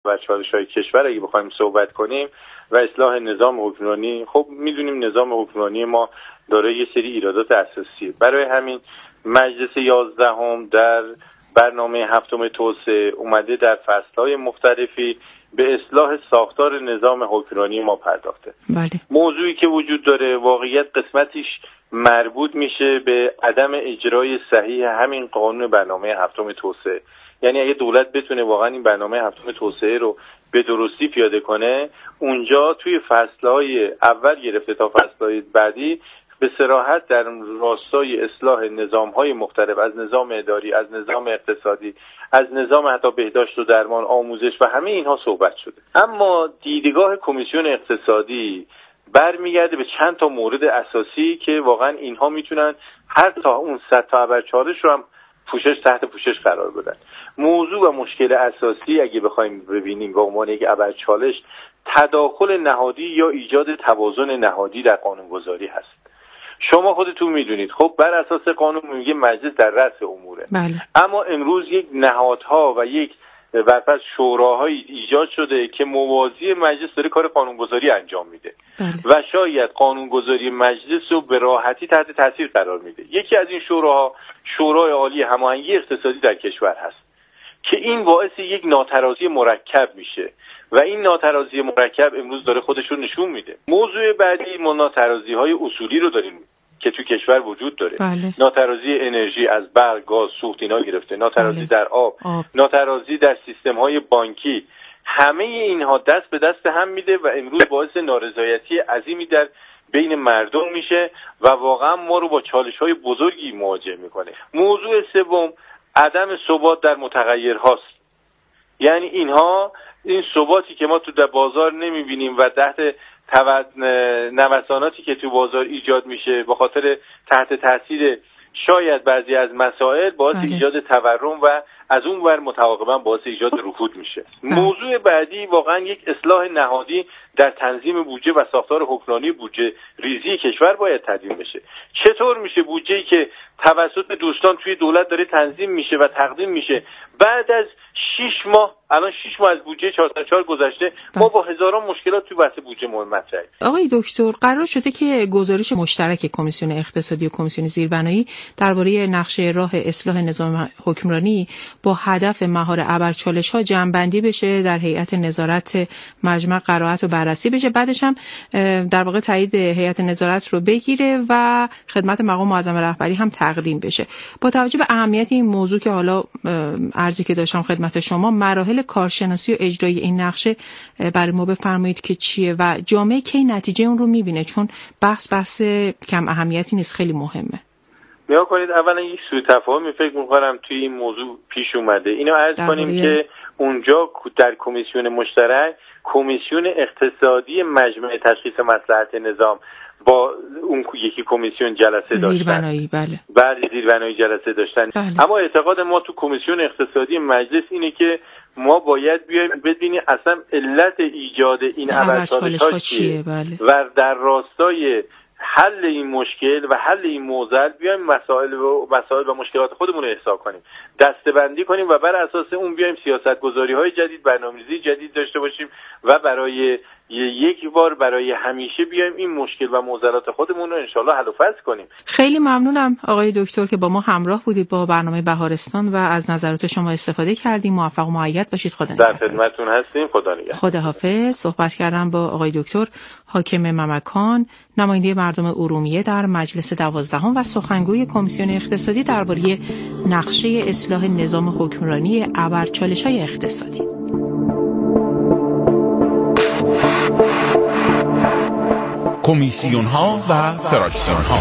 و چالش‌های کشور اگه بخوایم صحبت کنیم و اصلاح نظام حکمرانی، خب میدونیم نظام حکمرانی ما داره یه سری ایرادات اساسیه. برای همین مجلس 11 در برنامه 7 توسعه اومده در فصل‌های مختلفی به اصلاح ساختار نظام حکمرانی ما پرداخته. بله. موضوعی که وجود داره واقعیت قسمتیش مربوط میشه به عدم اجرای صحیح همین قانون برنامه 7 توسعه. یعنی اگه دولت بتونه واقعا این برنامه 7 توسعه رو به درستی پیاده کنه، اونجا توی فصل‌های اول گرفته تا فصل‌های بعدی به صراحت در راستای اصلاح نظام‌های مختلف، از نظام اداری، از نظام اقتصادی، از نظام حتی بهداشت و درمان، آموزش و همه اینها صحبت شده. اما دیدگاه کمیسیون اقتصادی برمیگرده به چند تا مورد اساسی که واقعا اینها میتونن هر تا اون 100 تا ابرچالش رو هم تحت پوشش قرار بدن. موضوع و مشکل اساسی اگه بخوایم ببینیم به عنوان یک ابرچالش، تداخل نهادی یا ایجاد توازن نهادی در قانونگذاری هست. شما خودتون میدونید خب بر اساس قانون میگه مجلس در رأس اموره. بله. اما امروز یک نهادها و یک برپس شوراهایی ایجاد شده که موازی مجلس داره کار قانونگذاری انجام میده. بله. و شاید قانونگذاری مجلس رو به راحتی تحت تاثیر قرار میده. یکی از این شوراها شورای عالی هماهنگی اقتصادی در کشور هست که این باعث یک ناترازی مرکب میشه و این ناترازی مرکب امروز داره خودش رو نشون میده. موضوع بعدی ما ناترازی‌های اصولی رو داریم که تو کشور وجود داره. بله. ناترازی انرژی از برق، گاز، سوخت اینا گرفته، ناترازی در آب، ناترازی در سیستم‌های بانکی، همه اینها دست به دست هم میده و امروز باعث نارضایتی عظیمی در بین مردم میشه و واقعا ما رو با چالش‌های بزرگی مواجه میکنه. موضوع سوم عدم ثبات در متغیرهاست. یعنی این ثباتی که ما تو در بازار نمیبینیم و تحت نوساناتی که تو بازار ایجاد میشه به خاطر تحت تاثیر شاید بعضی از مسائل باعث ایجاد تورم و از اون ور متعاقبا باعث ایجاد رکود میشه. موضوع بعدی واقعا یک اصلاح نهادی در تنظیم بودجه و ساختار حکمرانی بودجه ریزی کشور باید تدوین بشه. چطور میشه بودجه‌ای که توسط دوستان توی دولت داره تنظیم میشه و تقدیم میشه بعد از 6 ماه، الان 6 ماه از بودجه 404 گذشته، ما با هزاران مشکلات توی بحث بودجه مطرحیم. آقای دکتر، قرار شده که گزارش مشترک کمیسیون اقتصادی و کمیسیون زیربنایی درباره نقشه راه اصلاح نظام حکمرانی با هدف مهار ابرچالش‌ها جمع‌بندی بشه، در هیئت نظارت مجمع قرائت و بررسی بشه، بعدش هم در واقع تایید هیئت نظارت رو بگیره و خدمت مقام معظم رهبری هم تقدیم بشه. با توجه به اهمیت این موضوع که حالا عرضی که داشتم خدمت شما، مراحل کارشناسی و اجرایی این نقشه برای ما بفرمایید که چیه و جامعه کی نتیجه اون رو میبینه، چون بحث کم اهمیتی نیست، خیلی مهمه. نگاه کنید، اولا یک سوء تفاهمی فکر می‌کنم توی این موضوع پیش اومده. اینو عرض کنیم که اونجا در کمیسیون مشترک، کمیسیون اقتصادی مجمع تشخیص مصلحت نظام با اون یکی کمیسیون جلسه داشتن. زیربنایی، بله. بعد زیربنایی جلسه داشتن. بله. اما اعتقاد ما تو کمیسیون اقتصادی مجلس اینه که ما باید بیایم ببینیم اصلا علت ایجاد این ابرچالش‌ها چیه. بله. و در راستای حل این مشکل و حل این معضل بیایم مسائل و مشکلات خودمون رو احصا کنیم، دسته‌بندی کنیم و بر اساس اون بیایم سیاست‌گذاری‌های جدید، برنامه‌ریزی جدید داشته باشیم و برای یک بار برای همیشه بیایم این مشکل و معضلات خودمون رو انشالله حل و فصل کنیم. خیلی ممنونم آقای دکتر که با ما همراه بودید با برنامه بهارستان و از نظرات شما استفاده کردیم. موفق و مؤید باشید. خدا نگهدار. در خدمتتون هستیم. خدا نگهدار. خداحافظ. صحبت کردم با آقای دکتر حاکم ممکان، نماینده مردم ارومیه در مجلس 12 و سخنگوی کمیسیون اقتصادی درباره نقشه اصلاح نظام حکمرانی ابرچالش‌های اقتصادی. کمیسیون ها و فراکسیون ها.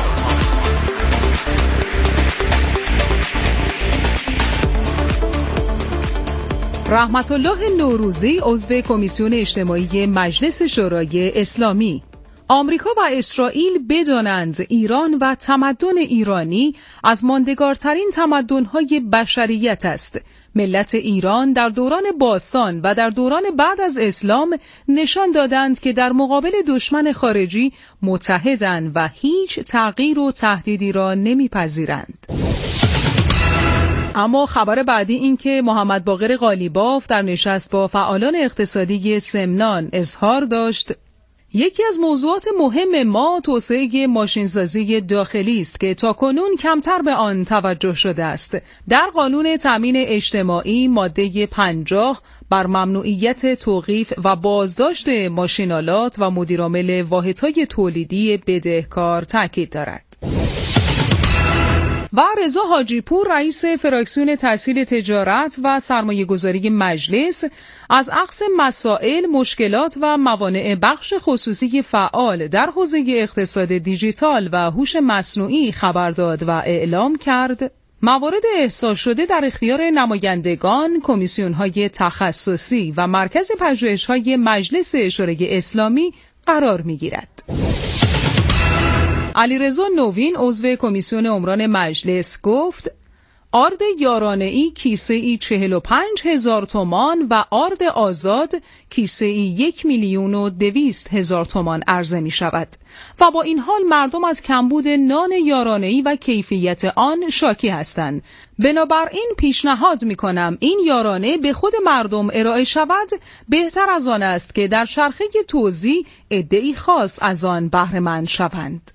رحمت الله نوروزی، عضو کمیسیون اجتماعی مجلس شورای اسلامی: آمریکا و اسرائیل بدانند ایران و تمدن ایرانی از ماندگارترین تمدن‌های بشریت است. ملت ایران در دوران باستان و در دوران بعد از اسلام نشان دادند که در مقابل دشمن خارجی متحدند و هیچ تغییر و تهدیدی را نمیپذیرند. اما خبر بعدی این که محمد باقر قالیباف در نشست با فعالان اقتصادی سمنان اظهار داشت یکی از موضوعات مهم ما توسعه ماشینسازی داخلی است که تاکنون کمتر به آن توجه شده است. در قانون تامین اجتماعی ماده 50 بر ممنوعیت توقیف و بازداشت ماشینالات و مدیرعامل واحدهای تولیدی بدهکار تاکید دارد. و رضا حاجی پور رئیس فراکسیون تسهیل تجارت و سرمایه‌گذاری مجلس از اخذ مسائل، مشکلات و موانع بخش خصوصی فعال در حوزه اقتصاد دیجیتال و هوش مصنوعی خبر داد و اعلام کرد موارد احساس شده در اختیار نمایندگان، کمیسیون‌های تخصصی و مرکز پژوهش‌های مجلس شورای اسلامی قرار می‌گیرد. علیرضا نوین عضو کمیسیون عمران مجلس گفت آرد یارانه‌ای کیسه‌ای 45,000 تومان و آرد آزاد کیسه‌ای 1,200,000 تومان عرضه می شود و با این حال مردم از کمبود نان یارانه‌ای و کیفیت آن شاکی هستند. بنابراین پیشنهاد می کنم این یارانه به خود مردم ارائه شود، بهتر از آن است که در چرخه توزیع عده‌ای خاص از آن بهره مند شوند.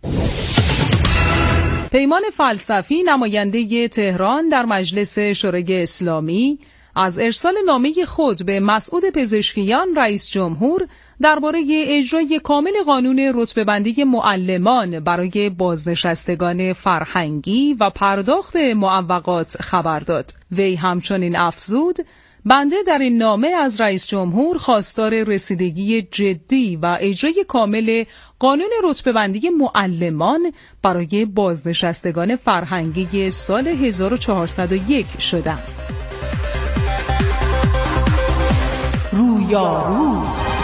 پیمان فلسفی نماینده تهران در مجلس شورای اسلامی از ارسال نامه خود به مسعود پزشکیان رئیس جمهور درباره اجرای کامل قانون رتبه‌بندی معلمان برای بازنشستگان فرهنگی و پرداخت معوقات خبر داد. وی همچنین افزود بنده در این نامه از رئیس جمهور خواستار رسیدگی جدی و اجرای کامل قانون رتبه‌بندی معلمان برای بازنشستگان فرهنگی سال 1401 شدم. رویارو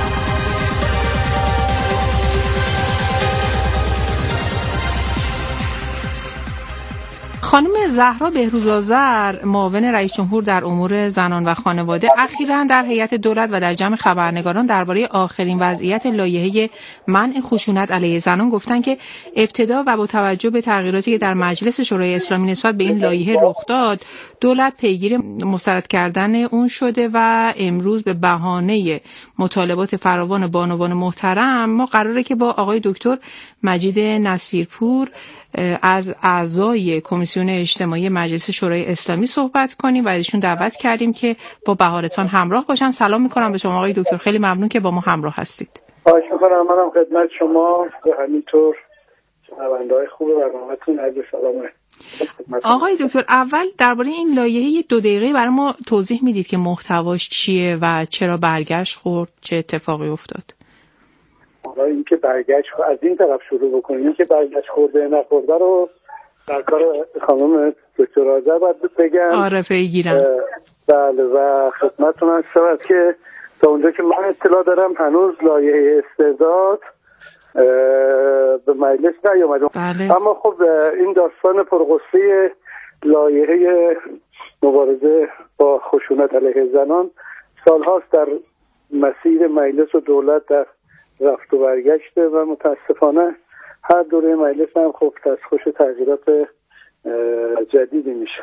خانم زهرا بهروزآذر معاون رئیس جمهور در امور زنان و خانواده اخیراً در هیئت دولت و در جمع خبرنگاران درباره آخرین وضعیت لایحه منع خشونت علیه زنان گفتند که ابتدا و با توجه به تغییراتی که در مجلس شورای اسلامی نسبت به این لایحه رخ داد، دولت پیگیر مسترد کردن اون شده و امروز به بهانه مطالبات فراوان بانوان محترم ما قراره که با آقای دکتر مجید نصیرپور از اعضای کمیسیون اجتماعی مجلس شورای اسلامی صحبت کنیم و ازشون دعوت کردیم که با بهارتان همراه باشن. سلام میکنم به شما آقای دکتر، خیلی ممنون که با ما همراه هستید. خواهش میکنم. منم خدمت شما و همینطور شنونده‌های خوب برنامه‌تون عرض سلام. آقای دکتر اول درباره این لایحه 2 دقیقه برای ما توضیح میدید که محتواش چیه و چرا برگشت خورد، چه اتفاقی افتاد؟ حالا این که برگشت از این طرف شروع بکنیم، این که برگشت خورده نخورده رو در کار خانم دکتر آذر باید بگم. آره پیگیرم. بله و خدمتتون عرض شود که تا اونجا که من اطلاع دارم هنوز لایحه استرداد به مجلس نیومده. بله. اما خب این داستان پرغصه لایحه مبارزه با خشونت علیه زنان سالهاست در مسیر مجلس و دولت در رفت و برگشته و متاسفانه هر دوره مجلس هم خب دستخوش تغییرات جدیدی میشه.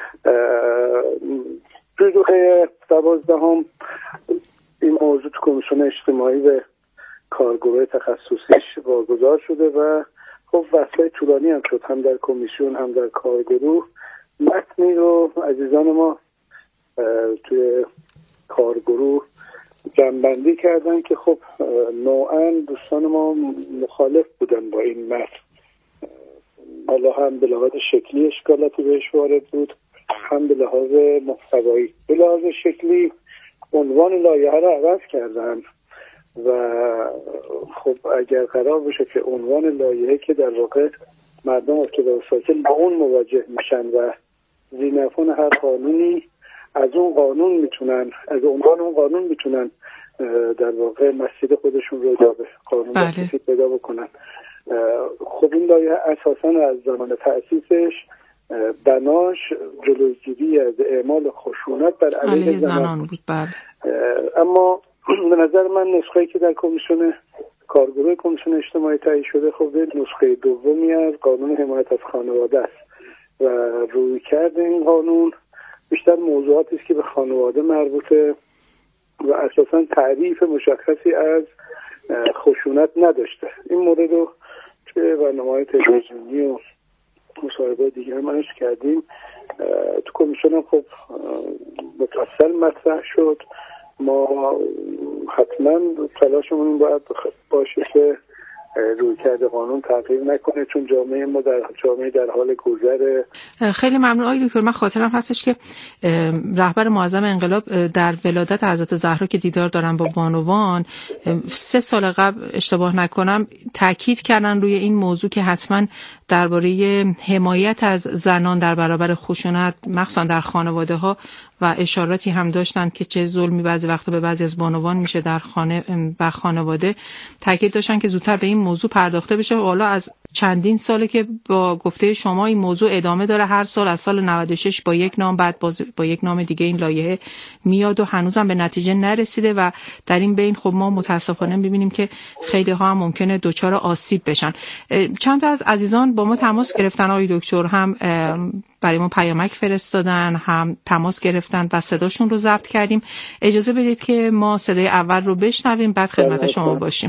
توی دوره 12 این موضوع تو کمیسیون اجتماعی به کارگروه تخصصیش واگذار شده و خب وصله طولانی هم شد، هم در کمیسیون هم در کارگروه. متنی رو عزیزان ما توی کارگروه جمع‌بندی کردن که خب نوعاً دوستان ما مخالف بودن با این متن. حالا هم به لحاظ شکلی اشکالاتی بهش وارد بود، هم به لحاظ محتوایی. به لحاظ شکلی عنوان لایحه رو عوض کردن و خب اگر قرار بشه که عنوان لایحه که در واقع مردم ابتدا و ساکن با اون مواجه میشن و ذی‌نفعون هر قانونی از اون قانون میتونن، از عنوان اون قانون میتونن در واقع مسیر خودشون رو به قانون دسترسی پیدا بکنن. خب این لایحه اساساً از زمان تأسیسش بناش جلوگیری از اعمال خشونت بر علیه زنان بود. اما به نظر من نسخه‌ای که در کمیسیون کارگروه کمیسیون اجتماعی تهیه شده خب نسخه دومی از قانون حمایت از خانواده است و رویکرد این قانون بیشتر موضوعاتی است که به خانواده مربوطه و اساساً تعریف مشخصی از خشونت نداشته. این مورد رو توی برنامه‌های تلویزیونی و مصاحبه دیگه هم عرض کردیم. تو کمیسیون هم خب مفصل مطرح شد. ما حتما تلاشمون این باید باشه که رویکرد قانون تغییر نکنه، چون جامعه ما در حال گذره. خیلی ممنون آقای دکتر. من خاطرم هستش که رهبر معظم انقلاب در ولادت حضرت زهرا که دیدار دارن با بانوان 3 سال قبل اشتباه نکنم تاکید کردن روی این موضوع که حتما درباره حمایت از زنان در برابر خشونت مخصوصا در خانواده ها و اشاراتی هم داشتن که چه ظلمی بعضی وقتا به بعضی از بانوان میشه در خانه و خانواده، تاکید داشتن که زودتر به این موضوع پرداخته بشه. حالا از چندین ساله که با گفته شما این موضوع ادامه داره، هر سال از سال 96 با یک نام بعد با یک نام دیگه این لایحه میاد و هنوزم به نتیجه نرسیده و در این بین خب ما متاسفانه می‌بینیم که خیلی ها هم ممکنه دچار آسیب بشن. چند تا از عزیزان با ما تماس گرفتن آقای دکتر، هم برای ما پیامک فرستادن هم تماس گرفتن و صداشون رو ضبط کردیم. اجازه بدید که ما صدای اول رو بشنویم بعد خدمت شما باشیم.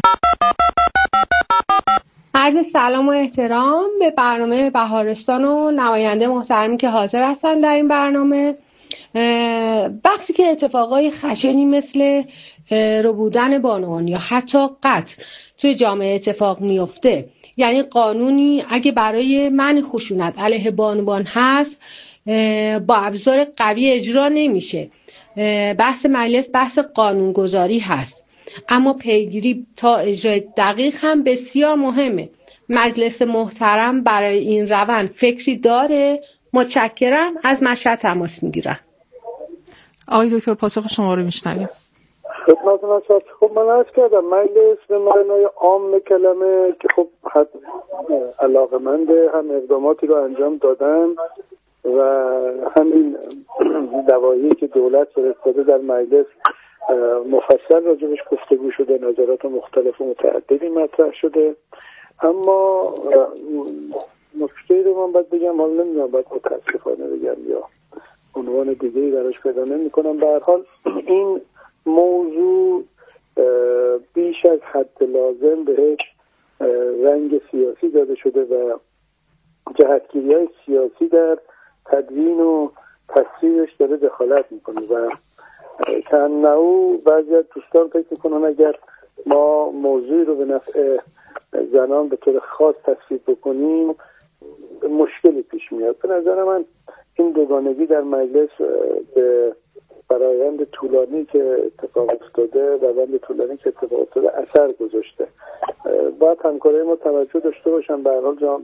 عرض سلام و احترام به برنامه بهارستان و نماینده محترمی که حاضر هستن در این برنامه. وقتی که اتفاقای خشنی مثل ربودن بانوان یا حتی قتل توی جامعه اتفاق میفته، یعنی قانونی اگه برای منع خشونت علیه بانوان هست با ابزار قوی اجرا نمیشه. بحث مجلس بحث قانونگذاری هست، اما پیگیری تا اجرای دقیق هم بسیار مهمه. مجلس محترم برای این روند فکری داره؟ متشکرم. از مشهد تماس میگیرم. آقای دکتر پاسخ شما رو میشنویم. خدمت نشد. خب من عرض کردم مجلس به معنای عام کلمه که خب علاقه‌مند هم اقداماتی رو انجام دادن و همین دعوایی که دولت فرستاده در مجلس مفصل راجبش گفتگو شده، نظرات مختلف و متعددی مطرح شده. اما نکته‌ای رو من باید بگم، حالا نمیدونم باید متاسفانه بگم یا عنوان دیگه‌ای براش پیدا نمی‌کنم. به هر حال این موضوع بیش از حد لازم بهش رنگ سیاسی داده شده و جهتگیری‌های سیاسی در تدوین و تصویرش داره دخالت میکنه و کنه‌او بعضی از دوستان فکر میکنن اگر ما موضوعی رو به نفع زنان به طور خاص تصویر بکنیم مشکلی پیش میاد. به نظر من این دوگانگی در مجلس به فرایند طولانی که اتفاق افتاده اثر گذاشته. باید همکارای ما توجه داشته باشن. به هر حال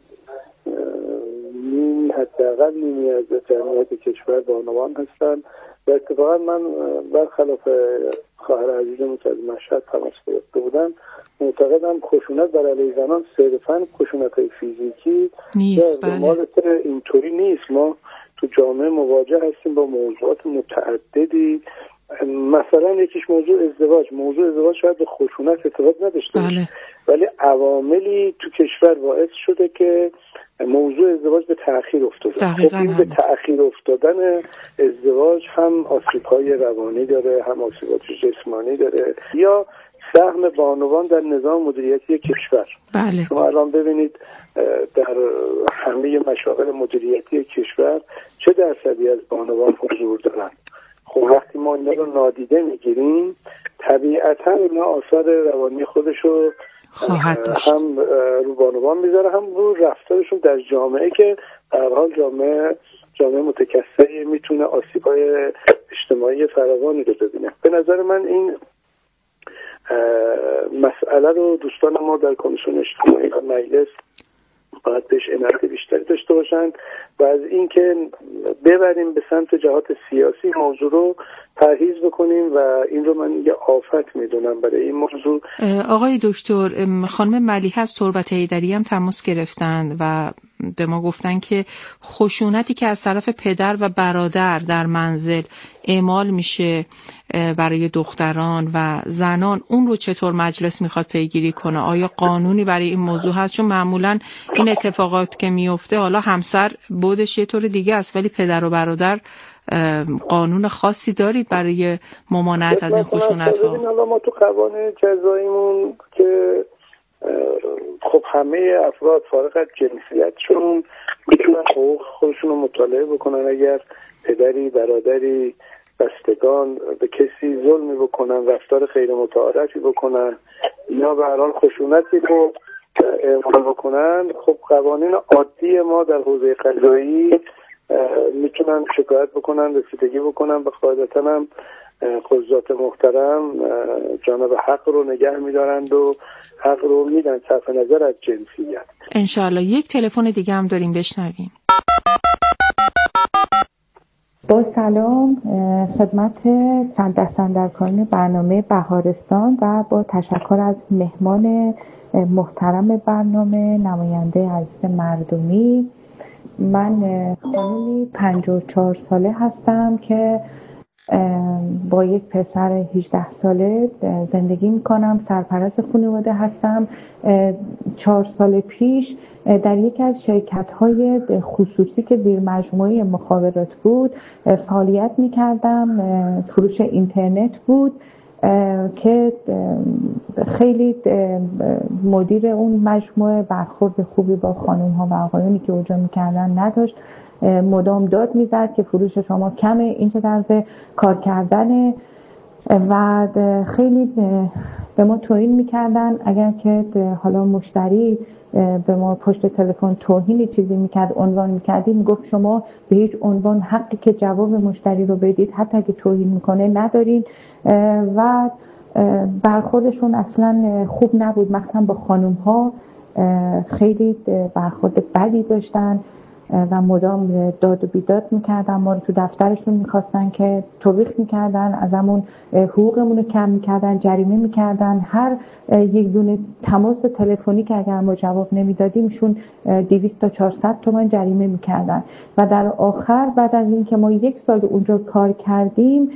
حداقل نیمی از جمعیت کشور بانوان هستن و اتفاقا من برخلاف خواهر عزیزم که از مشهد تماس گرفته بودن معتقدم خشونت بر علیه زنان صرفاً خشونت‌های فیزیکی نیست. بله. اینطوری نیست. ما تو جامعه مواجه هستیم با موضوعات متعددی. مثلا یکیش موضوع ازدواج شاید به خشونت ارتباط نداشته باشه، ولی عواملی تو کشور باعث شده که موضوع ازدواج به تأخیر افتاده. خب این به تأخیر افتادن ازدواج هم آسیب‌های روانی داره، هم آسیبات جسمانی داره. یا سهم بانوان در نظام مدیریتی کشور. بله. شما الان ببینید در همه مشاغل مدیریتی کشور چه درصدی از بانوان حضور دارن. خب وقتی ما اینا رو نادیده میگیریم طبیعتا اینا آثار روانی خودشو هم رو بانوان میذاره، هم رو رفتارشون در جامعه که به هر حال جامعه متکثری میتونه آسیب‌های اجتماعی فراوانی رو ببینه. به نظر من این مسئله رو دوستان ما در کمیسیون اجتماعی و مجلس باید بهش عنایت بیشتری داشته باشند و از اینکه ببریم به سمت جهات سیاسی موضوع رو پرهیز بکنیم و این رو من یه آفت میدونم برای این موضوع. آقای دکتر، خانم ملیحه از تربت حیدری هم تماس گرفتن و به ما گفتن که خشونتی که از طرف پدر و برادر در منزل اعمال میشه برای دختران و زنان، اون رو چطور مجلس میخواد پیگیری کنه؟ آیا قانونی برای این موضوع هست؟ چون معمولا این اتفاقات که میفته حالا همسر بودش یه طور دیگه است ولی پدر و برادر قانون خاصی دارید برای ممانعت از این خشونت‌ها؟ حالا ما تو قوانین جزاییمون که خب همه افراد فارغ از جنسیتشون میتونن حقوق خودشون رو مطالعه بکنن. اگر پدری، برادری، بستگان به کسی ظلمی بکنن، رفتار غیر متعارفی بکنن یا به هر حال خشونتی رو اعمال بکنن، خب قوانین عادی ما در حوزه قضایی میتونن شکایت بکنن، رسیدگی بکنن و قاعدتاً هم قضات محترم جانب حق رو نگه میدارند و حق رو میدن صرف نظر از جنسیت. انشاءالله. یک تلفن دیگه هم داریم، بشنویم. با سلام خدمت دستاندرکاران برنامه بهارستان و با تشکر از مهمان محترم برنامه، نماینده عزیز مردمی. من خانومی 54 ساله هستم که با یک پسر 18 ساله زندگی میکنم، سرپرست خانواده هستم. 4 سال پیش در یکی از شرکت‌های خصوصی که زیر مجموعه مخابرات بود فعالیت میکردم. فروش اینترنت بود که خیلی مدیر اون مجموعه برخورد خوبی با خانم‌ها و آقایونی که اونجا میکردن نداشت. مدام داد میزد که فروش شما کمه، این چه طرز کار کردنه و خیلی به ما توهین میکردن. اگر که حالا مشتری به ما پشت تلفن توهینی چیزی میکرد، عنوان میکردیم، میگفت شما به هیچ عنوان حقی که جواب مشتری رو بدید حتی اگه توهین میکنه ندارین و برخوردشون اصلا خوب نبود. مثلا با خانم ها خیلی برخورد بدی داشتن و مدام داد و بیداد میکردن. ما رو تو دفترشون میخواستن که توبیخ میکردن، ازمون حقوقمون رو کم میکردن، جریمه میکردن. هر یک دونه تماس تلفنی که اگر ما جواب نمیدادیمشون 200 تا 400 تومان جریمه میکردن و در آخر بعد از این که ما 1 سال اونجا کار کردیم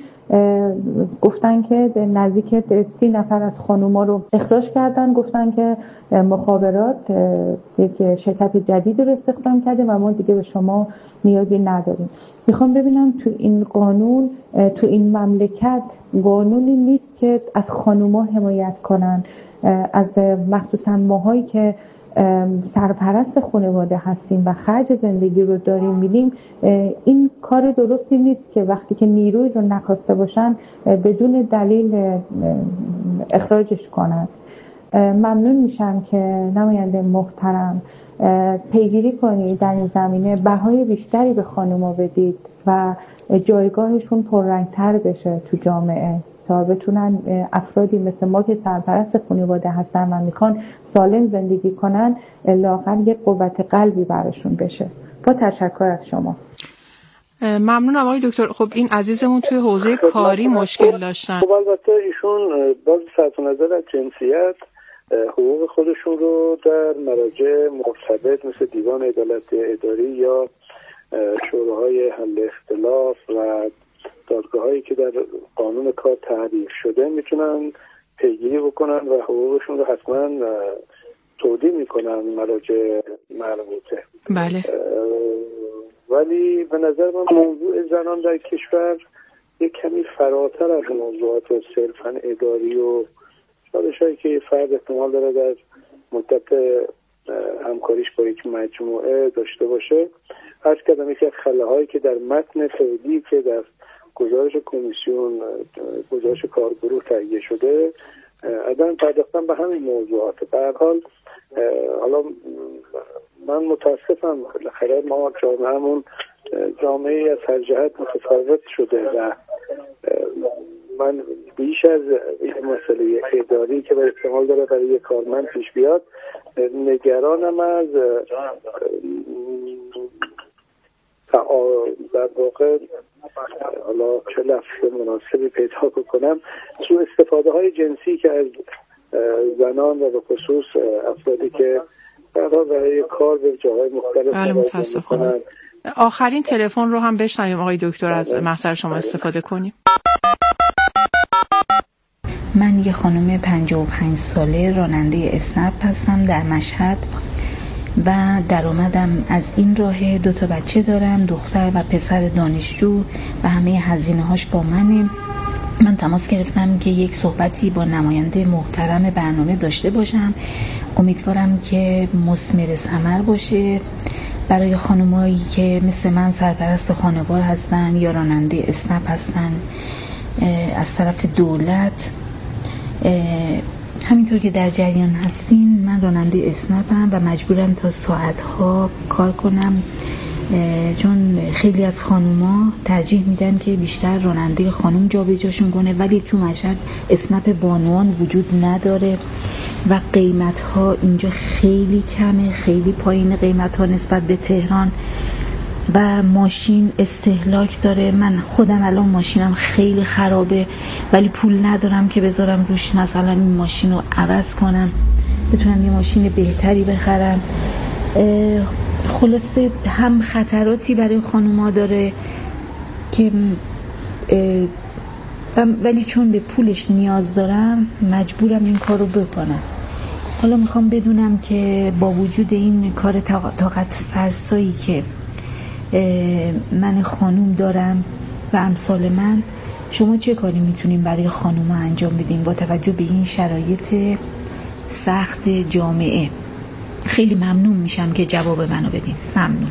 گفتن که نزدیک 30 نفر از خانوما رو اخراج کردن. گفتن که مخابرات یک شرکت جدیدی رو استخدام کرده و ما دیگه به شما نیازی نداریم. میخوام ببینم تو این قانون، تو این مملکت قانونی نیست که از خانوما حمایت کنن، از مخصوصا ماهایی که سرپرست خانواده هستیم و خرج زندگی رو داریم میدیم. این کار درستی نیست که وقتی که نیروی رو نخواسته باشن بدون دلیل اخراجش کنن. ممنون میشم که نماینده محترم پیگیری کنید در این زمینه، بهای بیشتری به خانوما بدید و جایگاهشون پررنگتر بشه تو جامعه تا بتونن افرادی مثل ما که سرپرست خانواده هستن و میخوان سالم زندگی کنن لااقل یک قوت قلبی براشون بشه. با تشکر از شما. ممنونم آقای دکتر. خب این عزیزمون توی حوزه کاری مشکل داشتن. خب البته ایشون باز صرف نظر از جنسیت حقوق خودشون رو در مراجع مرتبط مثل دیوان عدالت اداری یا شوراهای حل اختلاف و دادگاه‌هایی که در قانون کار تعریف شده میتونن پیگیری بکنن و حقوقشون رو حتما تودیع میکنن مراجع مربوطه. بله. ولی به نظر من موضوع زنان در کشور یک کمی فراتر از موضوعات صرفاً اداری و چالش‌هایی که فرد احتمال داره در مدت همکاریش با یک مجموعه داشته باشه. عرض کردم یکی از خلاهایی که در متن فعلی که در گزارش کمیسیون، گزارش کارگروه تهیه شده، عدم پرداختن به همین موضوعات. به هر حال حالا من متاسفم، بالاخره ما جامعهمون جامعه از هر جهت متفاوت شده و من بیش از یک مسئله اداری که به احتمال داره برای یک کارمند پیش بیاد نگرانم از در واقع حالا چه لفظ مناسبی پیدا بکنم سوء استفاده های جنسی که از زنان و به خصوص افرادی که برای کار به جاهای مختلف میکنن. آخرین تلفن رو هم بشنویم آقای دکتر، از محضر شما استفاده کنیم. من یه خانم 55 ساله راننده اسنپ هستم در مشهد. و درآمدم از این راه. 2 بچه دارم، دختر و پسر دانشجو و همه هزینه هاش با منه. من تماس گرفتم که یک صحبتی با نماینده محترم برنامه داشته باشم. امیدوارم که مثمر ثمر باشه برای خانمایی که مثل من سرپرست خانوار هستن یا راننده اسنپ هستن از طرف دولت. همینطور که در جریان هستین، من راننده اسنپم و مجبورم تا ساعتها کار کنم، چون خیلی از خانوما ترجیح میدن که بیشتر راننده خانوم جابجاشون کنه، ولی تو مشهد اسنپ بانوان وجود نداره و قیمت ها اینجا خیلی کمه، خیلی پایین قیمت ها نسبت به تهران و ماشین استهلاک داره. من خودم الان ماشینم خیلی خرابه ولی پول ندارم که بذارم روش مثلا این ماشین رو عوض کنم، بتونم یه ماشین بهتری بخرم. خلاصه هم خطراتی برای خانوما داره که ولی چون به پولش نیاز دارم مجبورم این کارو بکنم. حالا میخوام بدونم که با وجود این کار طاقت فرسایی که من خانوم دارم و امثال من، شما چه کاری میتونین برای خانوما انجام بدین با توجه به این شرایط سخت جامعه؟ خیلی ممنون میشم که جواب منو بدین. ممنون.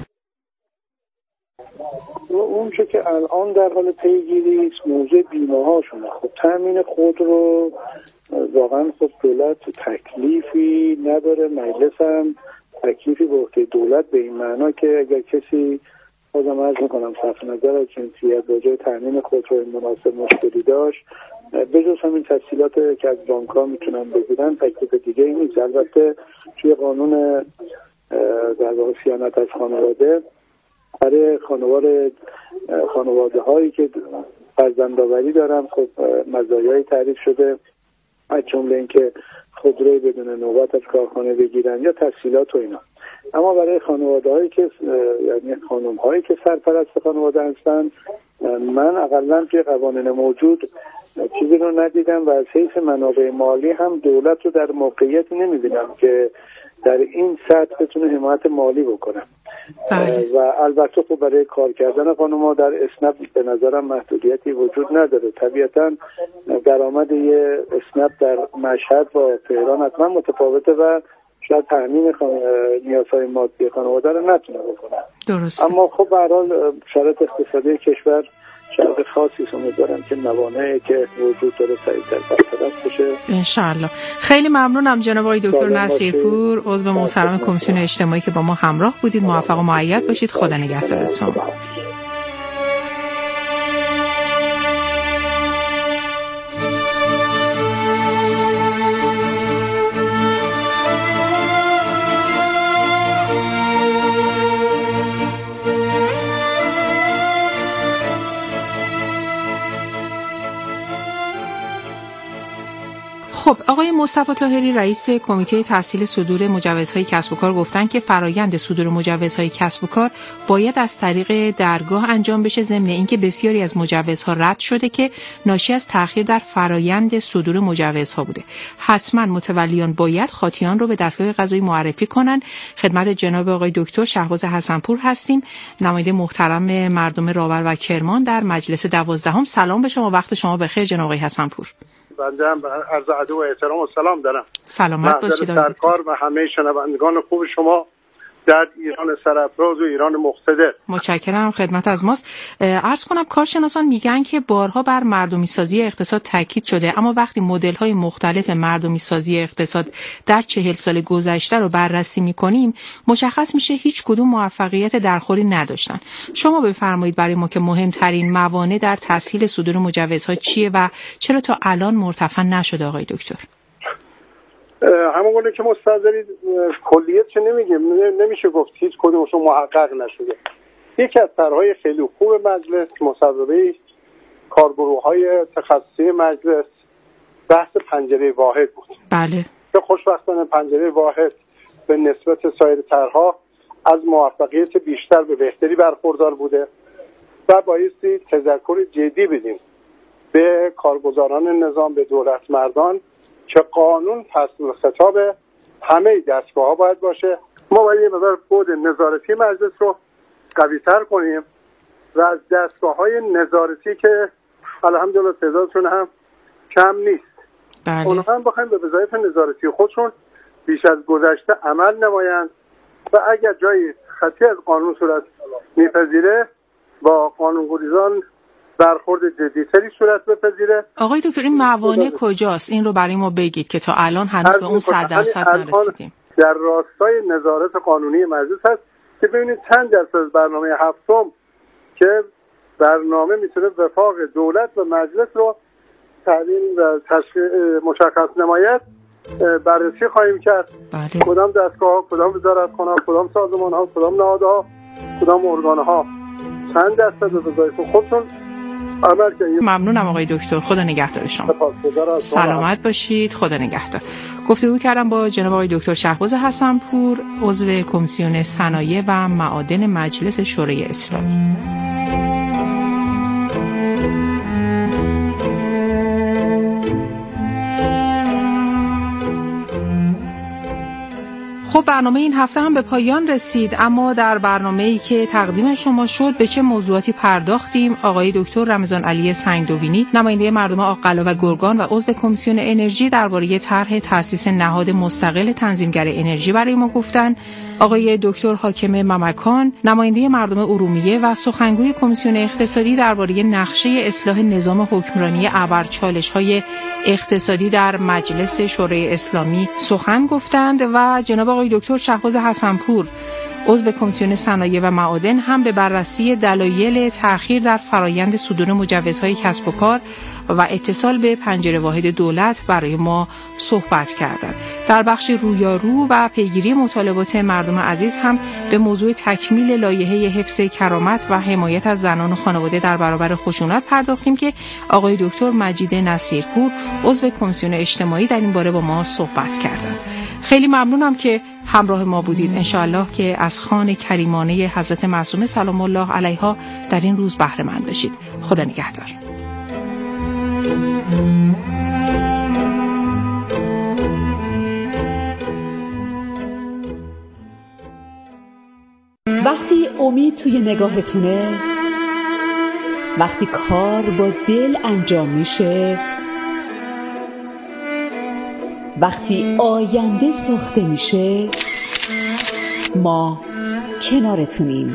اون چه که الان در حال پیگیری است موضوع بیمه هاشونه. خب تامین خود رو واقعا خب دولت تکلیفی نداره، مجلس هم تکلیفی به عهده دولت به این معنا که اگر کسی، بازم عرض میکنم صرف نظر از جنسیت با جای تامین خود رو مناسب مشکلی داشت، بجز همین تسهیلات که از بانک‌ها میتونن بگیرن تکلیف دیگه ای نیست. البته توی قانون در واقع صیانت از خانواده برای خانواده هایی که فرزندآوری دارن خب مزایای تعریف شده، از جمله اینکه خودروی بدون نوبت از کارخانه بگیرن یا تسهیلات و اینا. اما برای خانواده هایی که یعنی خانم هایی که سرپرست خانواده هستن، من اقلا توی قوانین موجود چیزی رو ندیدم و از حیث منابع مالی هم دولت رو در موقعیت نمیبینم که در این سطح بتونه حمایت مالی بکنه. و البته خب برای کار کردن خانم‌ها در اسنپ به نظرم محدودیتی وجود نداره. طبیعتاً درآمد یه اسنپ در مشهد با تهران حتما متفاوته و شاید تامین نیازهای مادی خانواده رو نتونه بکنه. درست. اما خب به هر حال شرایط اقتصادی کشور شرایط خاصی است، امیدوارم که موانعی که وجود داره سریعتر برطرف بشه ان شاءالله. خیلی ممنونم جناب آقای دکتر نصیرپور، عضو محترم کمیسیون اجتماعی که با ما همراه بودید. موفق و مؤید باشید. خدا نگهدارتون. خب آقای مصطفی طاهری رئیس کمیته تسهیل صدور مجوزهای کسب و کار گفتن که فرایند صدور مجوزهای کسب و کار باید از طریق درگاه انجام بشه، ضمن اینکه بسیاری از مجوزها رد شده که ناشی از تأخیر در فرایند صدور مجوزها بوده. حتما متولیان باید خاطیان رو به دستگاه قضایی معرفی کنن. خدمت جناب آقای دکتر شهباز حسنپور هستیم، نماینده محترم مردم راور و کرمان در مجلس 12. سلام به شما، وقت شما بخیر جناب آقای حسنپور. بنده هم عرض ادب و احترام و سلام دارم. سلامت باشید سرکار و همه شنوندگان خوب شما در ایران سرافراز و ایران مقتدر. متشکرم، خدمت از ماست. عرض کنم کارشناسان میگن که بارها بر مردمی سازی اقتصاد تاکید شده، اما وقتی مدل‌های مختلف مردمی سازی اقتصاد در 40 سال گذشته رو بررسی می‌کنیم مشخص میشه هیچ کدوم موفقیت درخوری نداشتن. شما بفرمایید برای ما که مهمترین موانع در تسهیل صدور مجوزها چیه و چرا تا الان مرتفع نشده آقای دکتر؟ همون که مستحضرید کلیت چه نمیشه گفت هیچ کدومشون محقق نشده. یکی از طرح‌های خیلی خوب مجلس مصوبه کارگروه‌های تخصصی مجلس بحث پنجره واحد بود. بله. که خوشبختانه پنجره واحد به نسبت سایر طرح‌ها از موفقیت بیشتر به بهتری برخوردار بوده و بایستی تذکر جدی بدیم به کارگزاران نظام، به دولت مردان که قانون فصل خطاب همه دستگاه‌ها باید باشه ما باید یه مقدار بود نظارتی مجلس رو قوی‌تر کنیم و از دستگاه‌های نظارتی که الحمدلله تعدادشون هم کم نیست، اونها هم بخوایم به وظایف نظارتی خودشون بیش از گذشته عمل نمایند و اگر جایی خطی از قانون صورت میپذیره با قانون‌گذاران برخورد جدی‌تری صورت بپذیره. آقای دکتر این موانع کجاست؟ این رو برای ما بگید که تا الان هنوز به اون 100% نرسیدیم. در راستای نظارت قانونی مجلس هست که ببینید چند درصد از برنامه هفتم که برنامه میتونه وفاق دولت و مجلس رو تعیین و مشخص نماید بررسی خواهیم کرد. بله. کدام دستگاه، کدام وزارتخانه‌ها، کدام سازمان‌ها، کدام نهادها، کدام ارگان‌ها چند درصد به وظایف خودشون عمل کردن. ممنونم آقای دکتر، خدا نگهدار شما. سلامت باشید، خدا نگهدار. گفتگو کردم با جناب آقای دکتر شهباز حسن‌پور، عضو کمیسیون صنایع و معادن مجلس شورای اسلامی. خب برنامه این هفته هم به پایان رسید، اما در برنامه‌ای که تقدیم شما شد به چه موضوعاتی پرداختیم؟ آقای دکتر رمضان علی سنگدوینی، نماینده مردم آق‌قلا و گرگان و عضو کمیسیون انرژی، درباره طرح تأسیس نهاد مستقل تنظیمگر انرژی برای ما گفتند. آقای دکتر حاکم ممکان، نماینده مردم ارومیه و سخنگوی کمیسیون اقتصادی، درباره نقشه اصلاح نظام حکمرانی ابر چالش‌های اقتصادی در مجلس شورای اسلامی سخن گفتند و جناب آقای دکتر شهباز حسن‌پور، عضو کمیسیون صنایع و معادن، هم به بررسی دلایل تأخیر در فرایند صدور مجوزهای کسب و کار و اتصال به پنجره واحد دولت برای ما صحبت کردند. در بخش رویارو و پیگیری مطالبات مردم عزیز هم به موضوع تکمیل لایحه حفظ کرامت و حمایت از زنان و خانواده در برابر خشونت پرداختیم که آقای دکتر مجید نصیرپور، عضو کمیسیون اجتماعی، در این باره با ما صحبت کردند. خیلی ممنونم که همراه ما بودید. انشاءالله که از خوان کریمانه حضرت معصومه سلام الله علیها در این روز بهره مند بشید. خدا نگهدار. وقتی امید توی نگاهتونه، وقتی کار با دل انجام میشه، وقتی آینده ساخته میشه، ما کنارتونیم.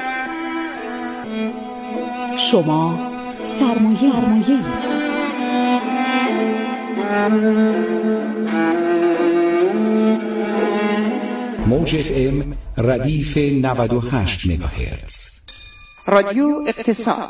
شما سرمایه‌اید. موج FM ردیف 98 مگاهرتز. رادیو اقتصاد.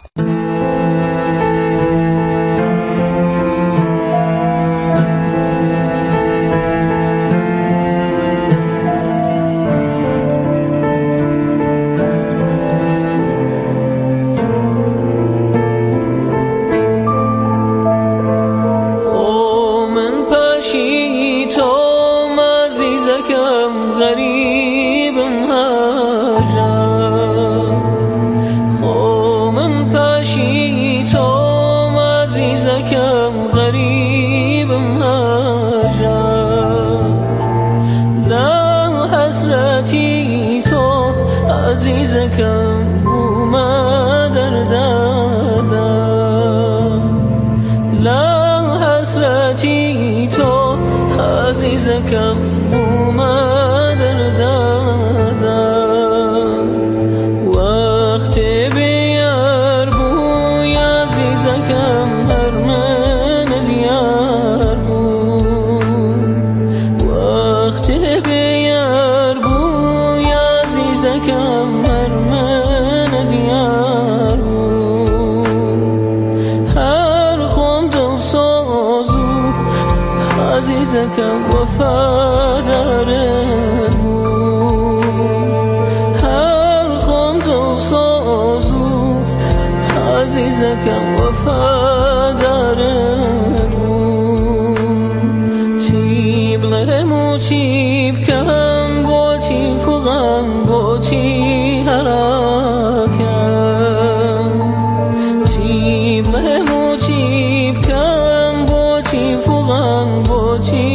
چی